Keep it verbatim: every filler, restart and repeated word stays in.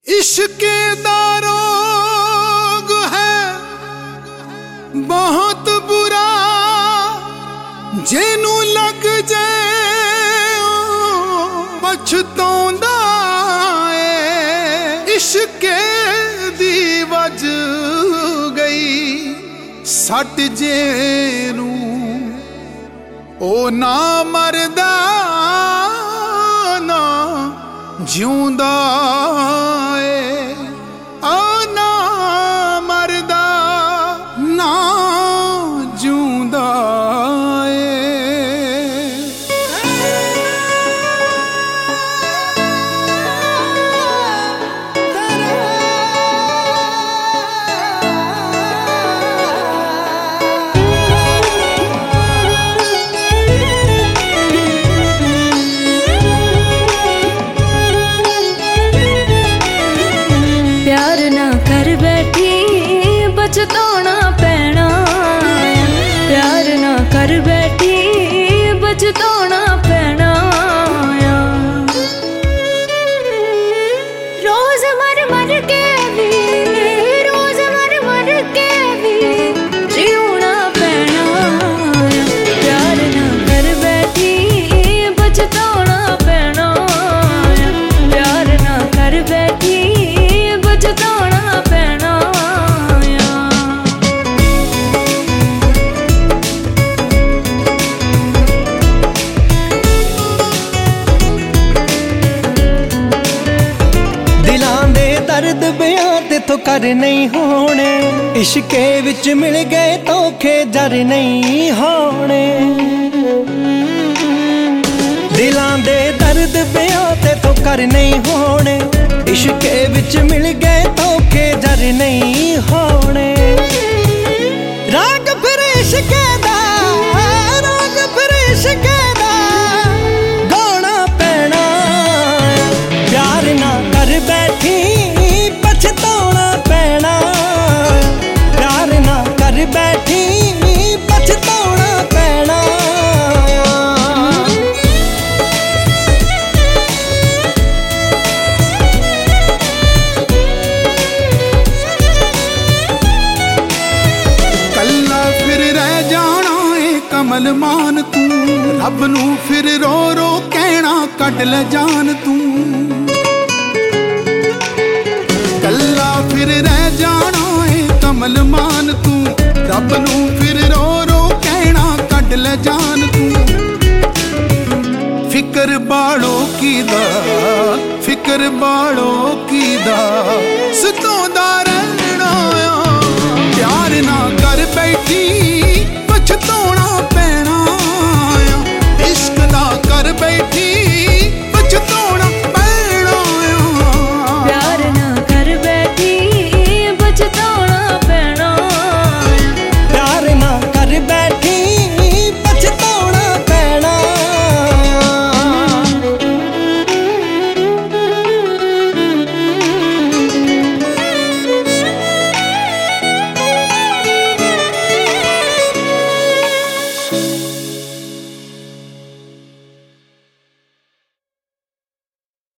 इश्क़ दा रोग है बहुत बुरा, जेनू लग जाए पछताउंदा है। इश्क़ दी वज गई सट जेनू ओ ना मरदा ना जिउंदा बचताना पैना, प्यार ना कर बैठी बचताना पैना। रोज मर मर के भी रोज मर मर के भी जीना पैना। प्यार ना कर बैठी बचताना पैना, प्यार ना कर बैठी बचताना पैना। दर्द बयां ते तो कर नहीं होने, इश्के विच मिल गए धोखे जर नहीं होने। दिलां दे दर्द बयां ते तो कर नहीं होने, इश्के विच मिल गए धोखे जर नहीं होने। राग फिर इश्के दा, राग फिर इश्के दा गाना पैना। प्यार ना कर बैठी पछताना पैना, प्यार ना कर बैठी पछताना पैना। कल्ला फिर रह जाना है कमल मान तू, रब नू फिर रो रो कहना कट ले जान तू। कल्ला फिर रह जाना है कमल मान तू, रब नू फिर रो रो कहना कट ले जान तू। फिकर बाड़ो की दा, फिकर बाड़ो की दा सतोंदा रहना। प्यार ना कर बैठी